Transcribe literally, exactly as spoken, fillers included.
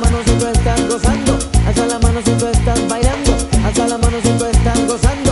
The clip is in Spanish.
mano si tú estás gozando, alza la mano si tú estás bailando, alza la mano si tú estás gozando.